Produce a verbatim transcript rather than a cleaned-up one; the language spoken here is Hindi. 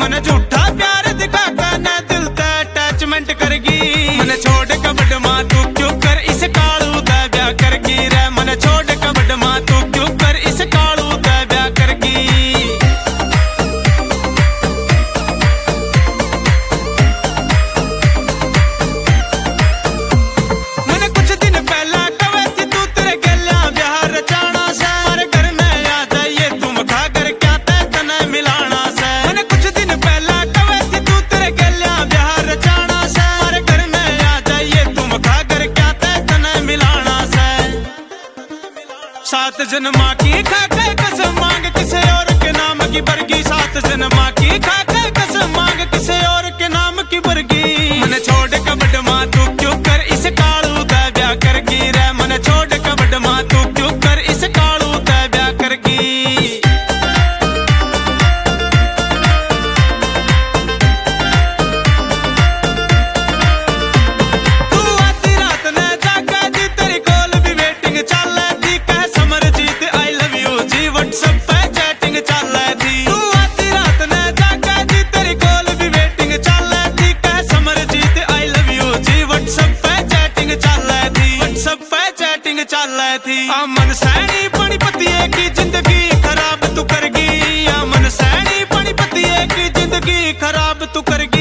मन झूठा प्यार दिखा कर न दिल ते अटैचमेंट करगी। मन छोड़ कबड मां तू क्यों कर इस कालू दा ब्याह करगी रे। मन छोड़ कबड मां तू क्यों कर इस कालू दा ब्याह करगी। सात जन्मा की खा के कसम मांग किसे और के नाम की बरगी। सात जन्मा की खा के कसम मांग किसे और के नाम की बरगी। मन छोड़ कबड मां तू क्यों कर इस कालू दा ब्याह करगी रे। मन छोड़ कबड मां तू क्यों कर इस कालू दा ब्याह करगी। तू आधी रात ने जागा दी तेरी कॉल भी वेटिंग चल दी। कह समरजीत आई लव यू जी व्हाट्सएप पे चैटिंग चल दी। तू आधी रात ने जागा दी तेरी कॉल भी वेटिंग चल दी। कह समरजीत आई लव यू जी व्हाट्सएप पे चैटिंग चल दी। व्हाट्सएप पे चैटिंग चल दी। आ मन सैनी पानी पतिए की जिंदगी खराब तू करगी। आ मन सैनी पानी पतिए की जिंदगी खराब तू करगी।